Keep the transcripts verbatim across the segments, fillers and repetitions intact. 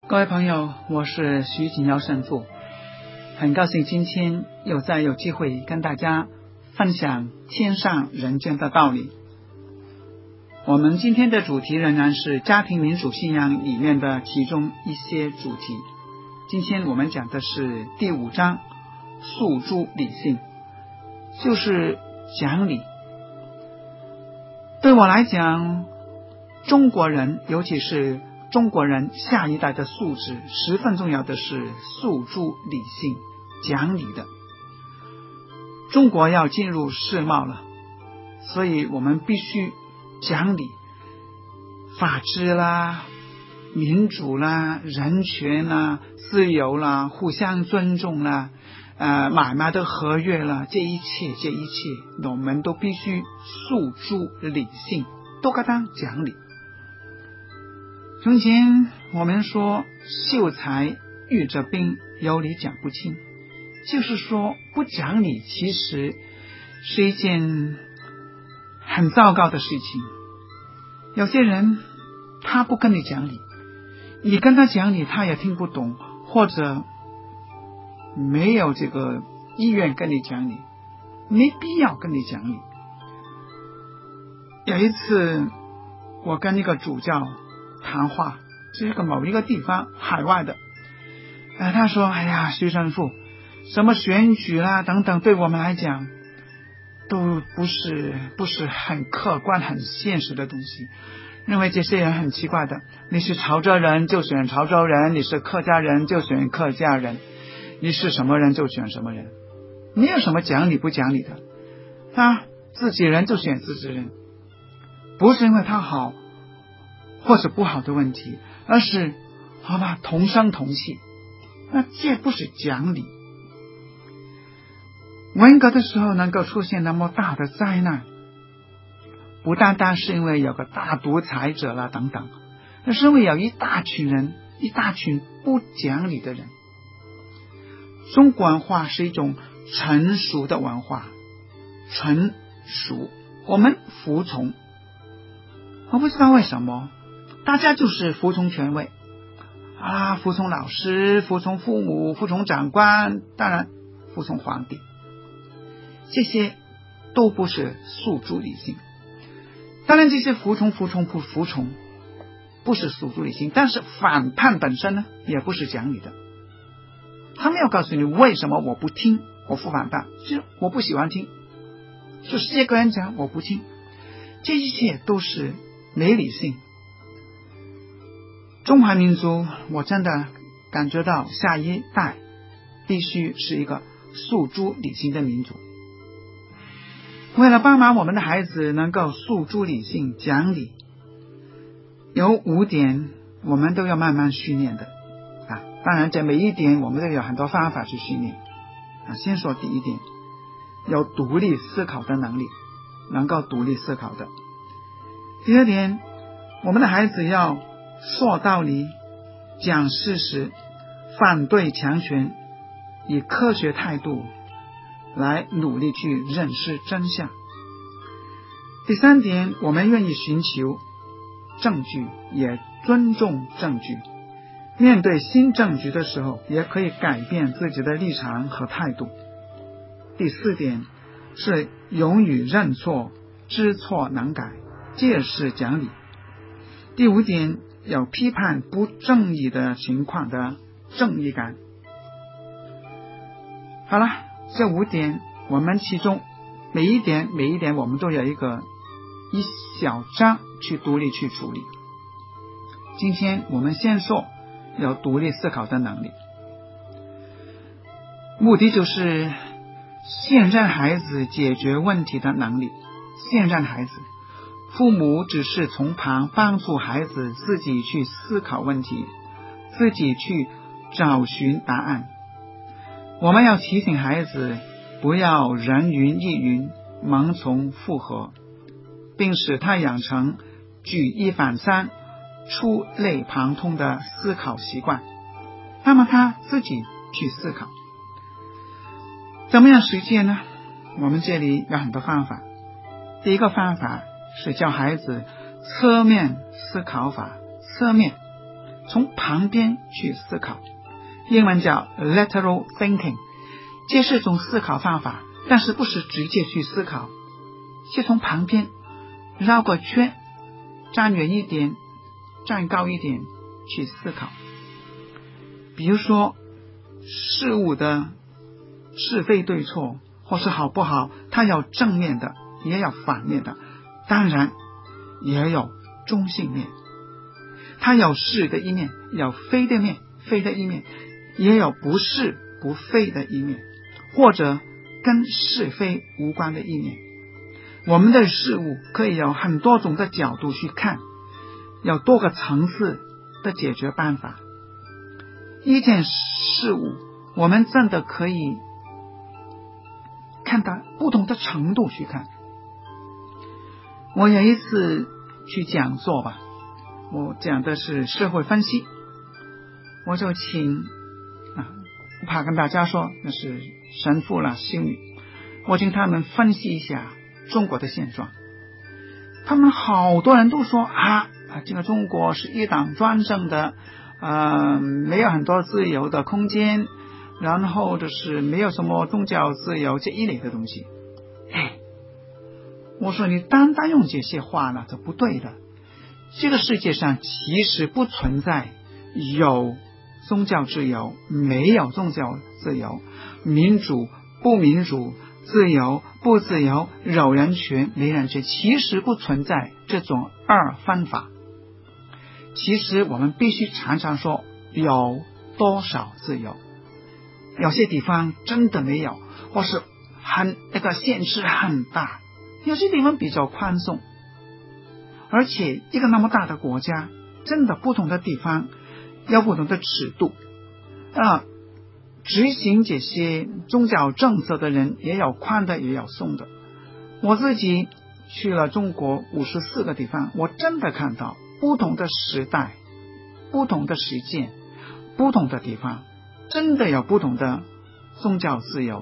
各位朋友，我是徐锦尧神父，很高兴今天又再有机会跟大家分享天上人间的道理。我们今天的主题仍然是家庭民主信仰里面的其中一些主题。今天我们讲的是第五章，诉诸理性，就是讲理。对我来讲，中国人尤其是中国人下一代的素质十分重要的是诉诸理性，讲理的。中国要进入世贸了，所以我们必须讲理，法治啦，民主啦，人权啦，自由啦，互相尊重啦，呃，买卖的合约啦，这一切这一切我们都必须诉诸理性，都该当讲理。从前我们说秀才遇着兵，有理讲不清，就是说不讲理其实是一件很糟糕的事情。有些人他不跟你讲理，你跟他讲理他也听不懂，或者没有这个意愿跟你讲理，没必要跟你讲理。有一次我跟一个主教谈话，是一个某一个地方海外的，呃，他说哎呀，徐神父，什么选举啦等等，对我们来讲都不是不是很客观很现实的东西，认为这些人很奇怪的，你是潮州人就选潮州人，你是客家人就选客家人，你是什么人就选什么人，没有什么讲理不讲理的，他自己人就选自己人，不是因为他好或是不好的问题，而是好吧，同声同气，那这不是讲理。文革的时候能够出现那么大的灾难，不单单是因为有个大独裁者啦等等，而是因为有一大群人，一大群不讲理的人。中国文化是一种成熟的文化，成熟，我们服从。我不知道为什么大家就是服从权威啊，服从老师，服从父母，服从长官，当然服从皇帝，这些都不是诉诸理性。当然这些服从服从不服从不是诉诸理性，但是反叛本身呢也不是讲理的。他没有告诉你为什么我不听，我不反叛，就是我不喜欢听，就是这个人讲我不听，这一切都是没理性。中华民族我真的感觉到下一代必须是一个诉诸理性的民族。为了帮忙我们的孩子能够诉诸理性讲理，有五点我们都要慢慢训练的啊。当然这每一点我们都有很多方法去训练啊。先说第一点，有独立思考的能力，能够独立思考的。第二点，我们的孩子要说道理，讲事实，反对强权，以科学态度来努力去认识真相。第三点，我们愿意寻求证据，也尊重证据，面对新证据的时候也可以改变自己的立场和态度。第四点是勇于认错，知错能改，这也是讲理。第五点，有批判不正义的情况的正义感。好了，这五点我们其中每一点每一点我们都有一个一小章去独立去处理。今天我们先说有独立思考的能力，目的就是信任孩子解决问题的能力。信任孩子，父母只是从旁帮助孩子自己去思考问题，自己去找寻答案。我们要提醒孩子不要人云亦云，盲从附和，并使他养成举一反三，触类旁通的思考习惯，那么他自己去思考。怎么样实践呢？我们这里有很多方法。第一个方法是教孩子侧面思考法。侧面从旁边去思考，英文叫 lateral thinking， 这是一种思考方法，但是不是直接去思考，是从旁边绕个圈，站远一点，站高一点去思考。比如说事物的是非对错或是好不好，它有正面的也有反面的，当然也有中性面，它有是的一面，有非的面非的一面，也有不是不非的一面，或者跟是非无关的一面。我们的事物可以有很多种的角度去看，有多个层次的解决办法。一件事物我们真的可以看到不同的程度去看。我有一次去讲座吧，我讲的是社会分析，我就请啊，不怕跟大家说那是神父啦修女，我请他们分析一下中国的现状。他们好多人都说啊，这个中国是一党专政的，呃，没有很多自由的空间，然后就是没有什么宗教自由这一类的东西。哎，我说你单单用这些话呢，这不对的。这个世界上其实不存在有宗教自由没有宗教自由，民主不民主，自由不自由，有人权没人权，其实不存在这种二分法。其实我们必须常常说有多少自由，有些地方真的没有，或是很那个限制很大，有些地方比较宽松。而且一个那么大的国家，真的不同的地方有不同的尺度啊，执行这些宗教政策的人也有宽的也有松的。我自己去了中国五十四个地方，我真的看到不同的时代不同的实践不同的地方真的有不同的宗教自由。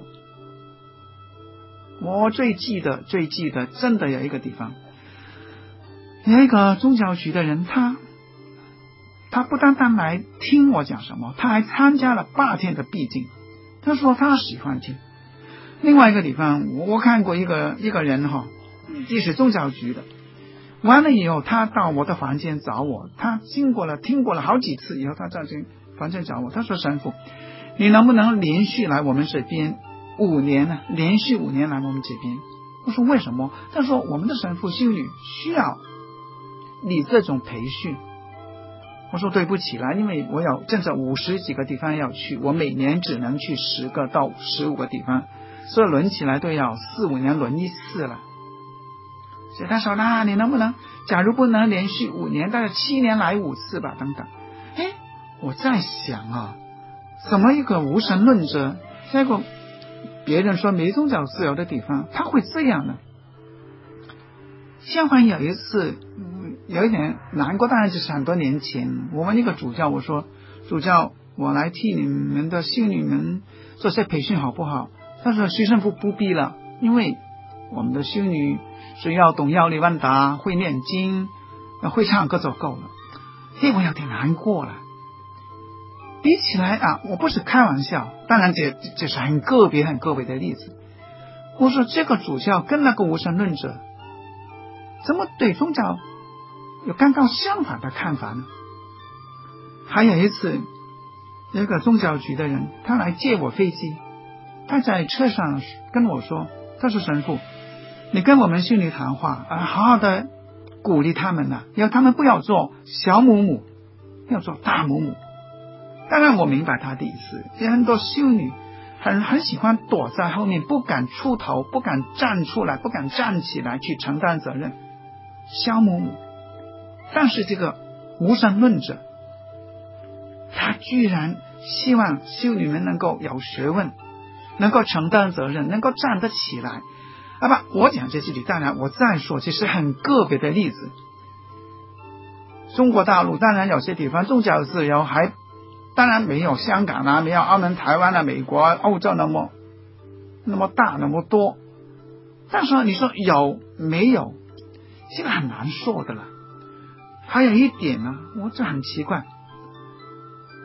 我最记得最记得真的有一个地方，有一个宗教局的人，他他不单单来听我讲什么，他还参加了八天的闭经，他说他喜欢听。另外一个地方，我我看过一个一个人哈，也是宗教局的，完了以后他到我的房间找我，他经过了听过了好几次以后，他在这房间找我，他说神父，你能不能连续来我们这边五年呢？连续五年来我们这边。我说为什么？他说我们的神父修女需要你这种培训。我说对不起啦，因为我有正在五十几个地方要去，我每年只能去十个到十五个地方，所以轮起来都要四五年轮一次了。所以他说那你能不能假如不能连续五年，大概七年来五次吧等等。哎，我在想啊，怎么一个无神论者，在一个别人说没宗教自由的地方，他会这样呢？相反有一次有一点难过，当然就是很多年前，我们一个主教，我说主教，我来替你们的修女们做些培训好不好？他说学生不不必了，因为我们的修女只要懂药理问答，会念经，会唱歌就够了。嘿，我有点难过了。比起来啊，我不是开玩笑，当然这这是很个别很个别的例子。我说这个主教跟那个无神论者怎么对宗教有刚刚相反的看法呢？还有一次有一个宗教局的人，他来接我飞机，他在车上跟我说，他说神父，你跟我们修女谈话啊，好好的鼓励他们呢、啊，要他们不要做小母母，要做大母母。当然我明白他的意思，有很多修女很很喜欢躲在后面，不敢出头，不敢站出来，不敢站起来去承担责任，小母母。但是这个无神论者，他居然希望修女们能够有学问，能够承担责任，能够站得起来。啊不，我讲这些里，当然我再说，这是很个别的例子。中国大陆当然有些地方宗教自由还当然没有香港啊，没有澳门、台湾啊、美国、欧洲那么那么大那么多。但是你说有没有，这个很难说的了。还有一点呢，我这很奇怪，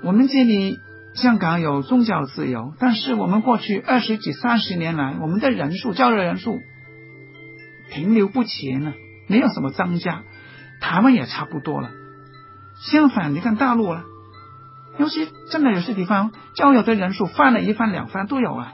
我们这里香港有宗教自由，但是我们过去二十几三十年来，我们的人数教友人数停留不前了，没有什么增加。台湾也差不多了。相反，你看大陆了，有些真的有些地方教友的人数翻了一番两番都有啊。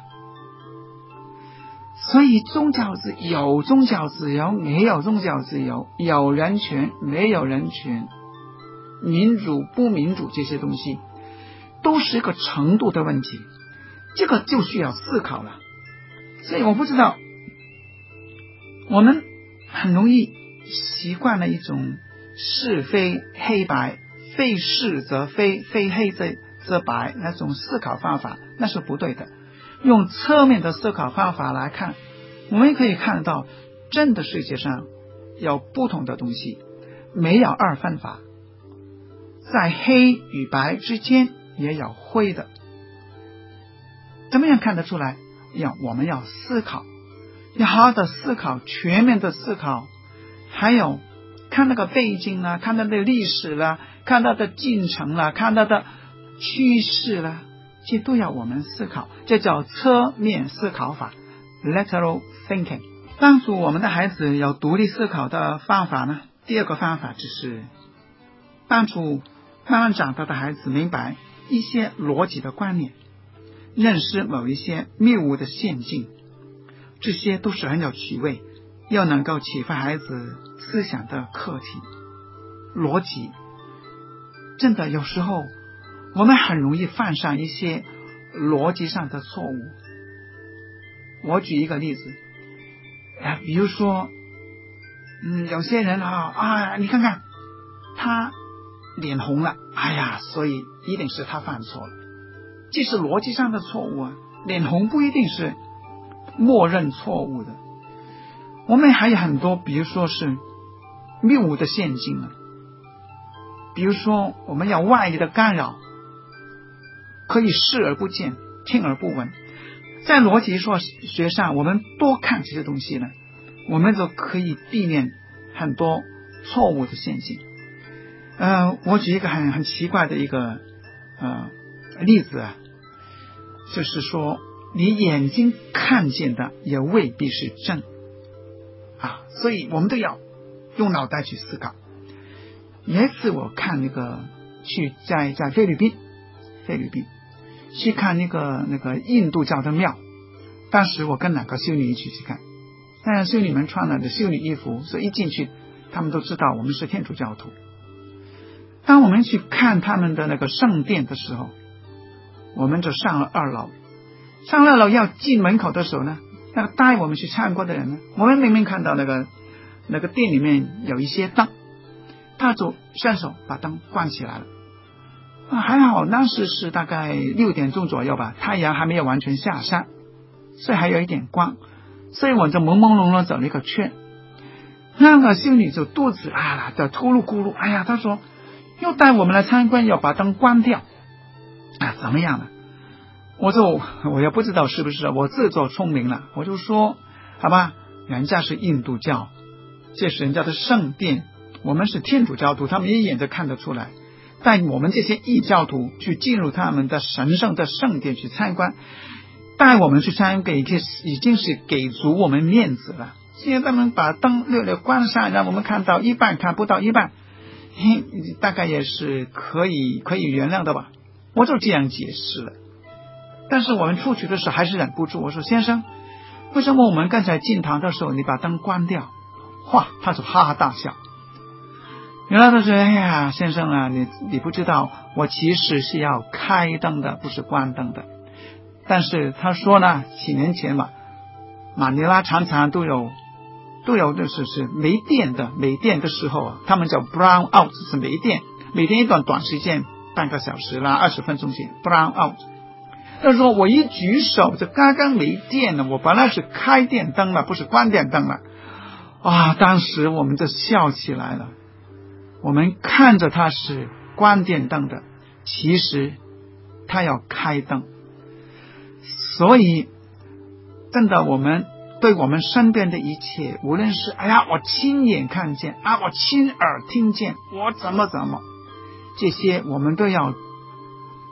所以宗教自有宗教自由，没有宗教自由，有人权没有人权，民主不民主，这些东西都是一个程度的问题，这个就需要思考了。所以我不知道，我们很容易习惯了一种是非黑白，非是则非，非黑则则白那种思考方法，那是不对的。用侧面的思考方法来看，我们可以看到真的世界上有不同的东西，没有二分法，在黑与白之间也有灰的。怎么样看得出来？要我们要思考，要好好的思考，全面的思考，还有看那个背景啦，看到的历史啦，看到的进程啦，看到的趋势啦，这都要我们思考，这叫侧面思考法 lateral thinking。 帮助我们的孩子有独立思考的方法呢，第二个方法就是帮助慢慢长大的孩子明白一些逻辑的观念，认识某一些谬误的陷阱，这些都是很有趣味又能够启发孩子思想的课题。逻辑真的有时候我们很容易犯上一些逻辑上的错误。我举一个例子，啊，比如说，嗯，有些人啊啊，你看看他脸红了，哎呀，所以一定是他犯错了，这是逻辑上的错误啊。脸红不一定是默认错误的。我们还有很多，比如说是谬误的陷阱啊，比如说我们要外力的干扰，可以视而不见，听而不闻。在逻辑学上，我们多看这些东西呢，我们就可以避免很多错误的陷阱。呃，我举一个很很奇怪的一个呃例子啊，就是说你眼睛看见的也未必是真啊，所以我们都要用脑袋去思考。有一次我看那个去在在菲律宾，菲律宾去看那个那个印度教的庙，当时我跟两个修女一起去看，但是修女们穿了的修女衣服，所以一进去他们都知道我们是天主教徒。当我们去看他们的那个圣殿的时候，我们就上了二楼，上二楼要进门口的时候呢，那个带我们去参观的人呢，我们明明看到那个那个店里面有一些灯，他就伸手把灯关起来了。啊，还好当时是大概六点钟左右吧，太阳还没有完全下山，所以还有一点光，所以我就朦朦胧胧走了一个圈。那个修女就肚子啊的秃噜咕噜，哎呀，她说又带我们来参观，要把灯关掉啊，怎么样呢？我就我也不知道是不是我自作聪明了，我就说好吧，人家是印度教，这是人家的圣殿，我们是天主教徒，他们一眼就看得出来，带我们这些异教徒去进入他们的神圣的圣殿去参观，带我们去参观已经是给足我们面子了。现在他们把灯略略关上，让我们看到一半，看不到一半，大概也是可以可以原谅的吧，我就这样解释了。但是我们出去的时候还是忍不住，我说先生，为什么我们刚才进堂的时候你把灯关掉？哇，他就哈哈大笑。原来他说，哎呀先生啊，你你不知道，我其实是要开灯的，不是关灯的。但是他说呢，几年前嘛，马尼拉常常都有都有就是是没电的，没电的时候啊，他们叫 brown out， 是没电，每天一段短时间，半个小时啦，二十分钟前 brown out。他说我一举手就刚刚没电了，我本来是开电灯了，不是关电灯了。啊，当时我们就笑起来了。我们看着他是关电灯的，其实他要开灯。所以真的我们对我们身边的一切，无论是哎呀我亲眼看见啊，我亲耳听见，我怎么怎么，这些我们都要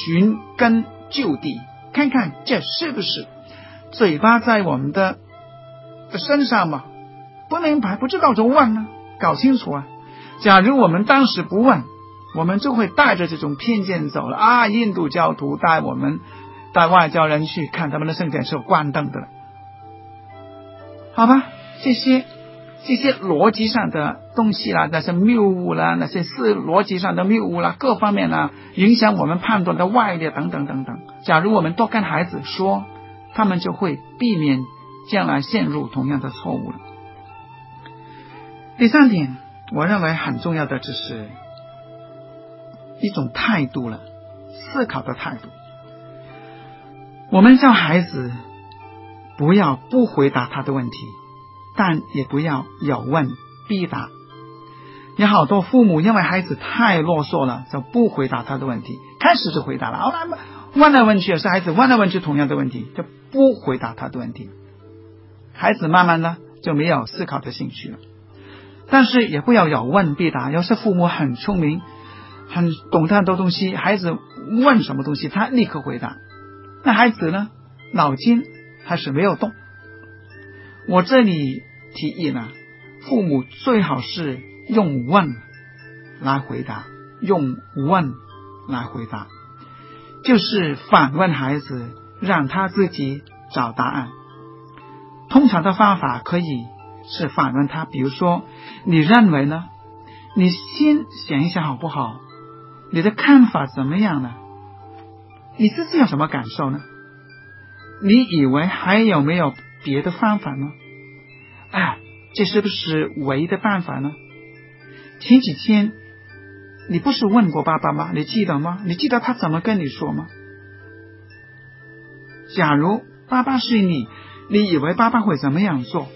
寻根究底，看看这是不是嘴巴在我们的身上嘛？不明白不知道就问啊，搞清楚啊。假如我们当时不问，我们就会带着这种偏见走了啊！印度教徒带我们带外教人去看他们的圣典是有关灯的了，好吧？这些这些逻辑上的东西啦，那些谬误啦，那些是逻辑上的谬误啦，各方面呢影响我们判断的外力等等等等。假如我们多跟孩子说，他们就会避免将来陷入同样的错误了。第三点，我认为很重要的就是一种态度了，思考的态度。我们教孩子不要不回答他的问题，但也不要有问必答。有好多父母因为孩子太啰嗦了，就不回答他的问题，开始就回答了，问来问去也是孩子问来问去同样的问题，就不回答他的问题，孩子慢慢呢就没有思考的兴趣了。但是也不要有问必答，有些父母很聪明，很懂得很多东西，孩子问什么东西他立刻回答，那孩子呢脑筋还是没有动。我这里提议呢，父母最好是用问来回答，用问来回答，就是反问孩子，让他自己找答案。通常的方法可以是反问他，比如说你认为呢？你先想一想好不好？你的看法怎么样呢？你自己有什么感受呢？你以为还有没有别的方法呢？哎，这是不是唯一的办法呢？前几天你不是问过爸爸吗？你记得吗？你记得他怎么跟你说吗？假如爸爸是你，你以为爸爸会怎么样做？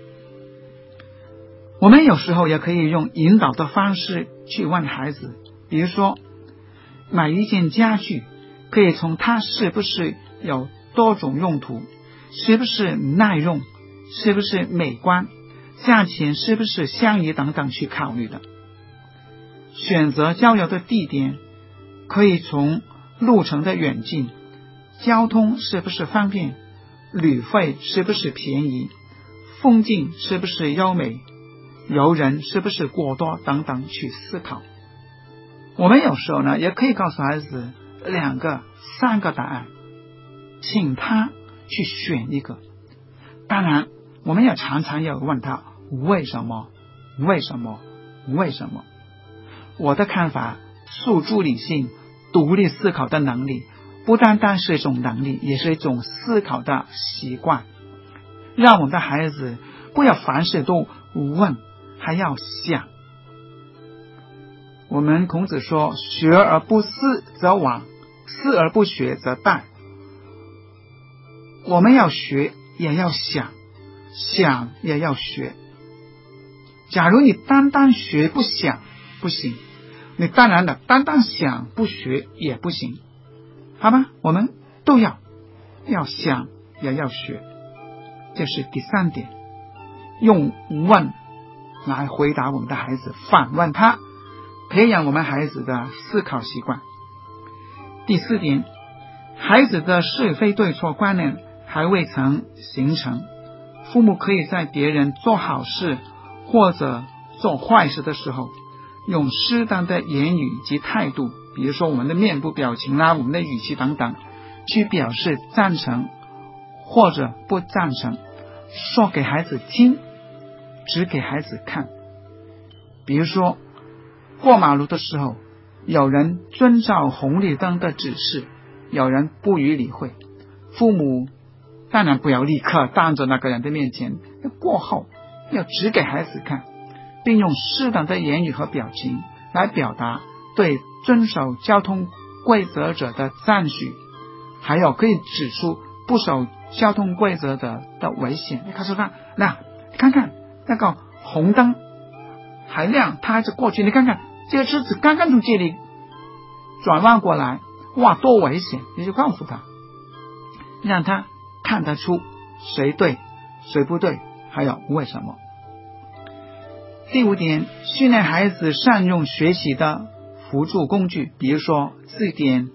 我们有时候也可以用引导的方式去问孩子，比如说买一件家具，可以从它是不是有多种用途，是不是耐用，是不是美观，价钱是不是相宜等等去考虑的。选择郊游的地点，可以从路程的远近，交通是不是方便，旅费是不是便宜，风景是不是优美，游人是不是过多等等去思考。我们有时候呢也可以告诉孩子两个三个答案，请他去选一个。当然我们也常常要问他为什么为什么为什么。我的看法，诉诸理性独立思考的能力不单单是一种能力，也是一种思考的习惯，让我们的孩子不要凡事都问，还要想。我们孔子说，学而不思则罔，思而不学则殆。我们要学也要想，想也要学。假如你单单学不想不行，你当然了单单想不学也不行，好吧？我们都要要想也要学。这是第三点，用问来回答我们的孩子，反问他，培养我们孩子的思考习惯。第四点，孩子的是非对错观念还未曾形成，父母可以在别人做好事或者做坏事的时候，用适当的言语及态度，比如说我们的面部表情啦，我们的语气等等，去表示赞成或者不赞成，说给孩子听，指给孩子看。比如说过马路的时候，有人遵照红绿灯的指示，有人不予理会，父母当然不要立刻当着那个人的面前，过后要指给孩子看，并用适当的言语和表情来表达对遵守交通规则者的赞许，还有可以指出不守交通规则的的危险。你告诉他，那看看那个红灯还亮，他还是过去，你看看这个车子刚刚从这里转弯过来，哇，多危险！你就告诉他，让他看得出谁对谁不对，还有为什么。第五点，训练孩子善用学习的辅助工具，比如说字典、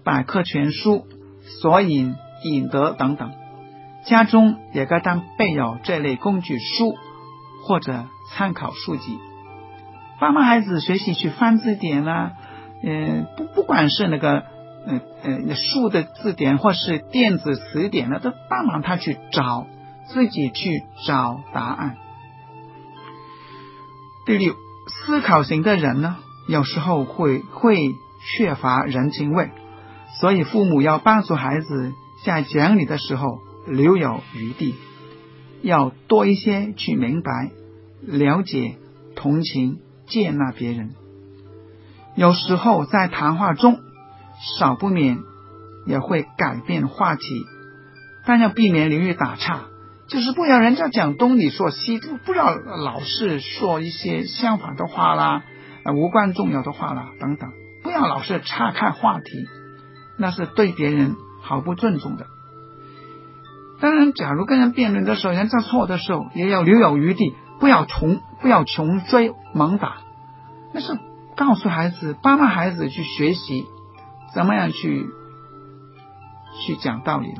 百科全书、索引、引德等等，家中也该当备有这类工具书或者参考书籍，帮忙孩子学习去翻字典啦、啊，呃，不不管是那个呃呃书的字典或是电子词典呢，都帮忙他去找，自己去找答案。第六，思考型的人呢，有时候会会缺乏人情味，所以父母要帮助孩子在讲理的时候留有余地，要多一些去明白、了解、同情、接纳别人。有时候在谈话中少不免也会改变话题，但要避免流于打岔，就是不要人家讲东你说西，不要老是说一些相反的话啦、呃、无关重要的话啦等等，不要老是岔开话题，那是对别人毫不尊重的。当然，假如跟人辩论的时候，人家错的时候，也要留有余地，不要穷不要穷追猛打，那是告诉孩子，帮忙孩子去学习怎么样去去讲道理了。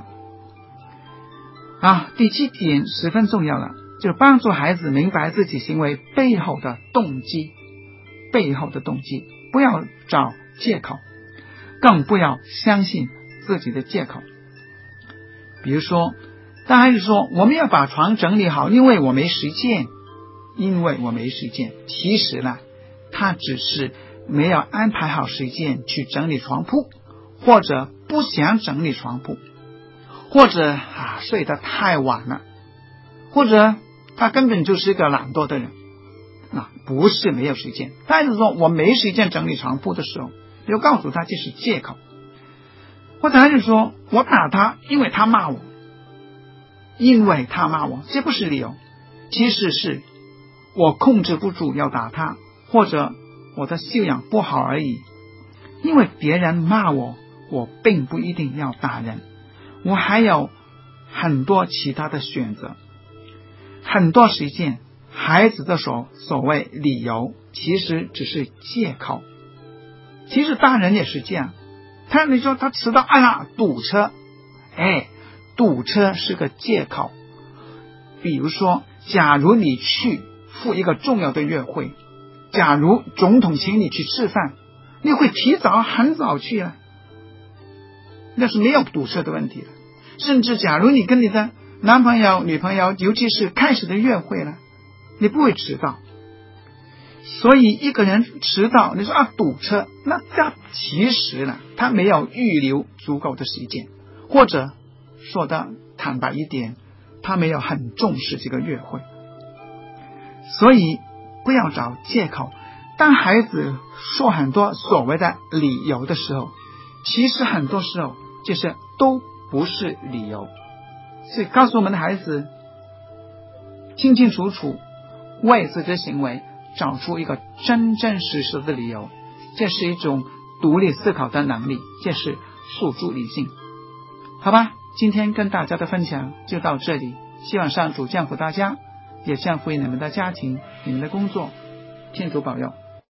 啊，第七点十分重要了，就是帮助孩子明白自己行为背后的动机，背后的动机，不要找借口，更不要相信自己的借口。比如说，当孩子说我们要把床整理好，因为我没时间，因为我没时间，其实呢，他只是没有安排好时间去整理床铺，或者不想整理床铺，或者啊睡得太晚了，或者他根本就是一个懒惰的人，那不是没有时间。孩子说我没时间整理床铺的时候，就告诉他这是借口。或者孩子说我打他，因为他骂我，因为他骂我，这不是理由，其实是我控制不住要打他，或者我的修养不好而已。因为别人骂我，我并不一定要打人，我还有很多其他的选择。很多时间孩子的所所谓理由其实只是借口，其实大人也是这样。他你说他迟到，哎呀堵车，哎堵车是个借口。比如说，假如你去赴一个重要的约会，假如总统请你去吃饭，你会提早很早去啊，那是没有堵车的问题了。甚至假如你跟你的男朋友女朋友尤其是开始的约会了，你不会迟到。所以一个人迟到，你说啊堵车，那他其实呢，他没有预留足够的时间，或者说的坦白一点，他没有很重视这个约会。所以不要找借口。当孩子说很多所谓的理由的时候，其实很多时候这些都不是理由。所以告诉我们的孩子，清清楚楚为自己的行为找出一个真真实实的理由，这是一种独立思考的能力，这是诉诸理性。好吧，今天跟大家的分享就到这里，希望上主降福大家，也降福于你们的家庭，你们的工作，天主保佑。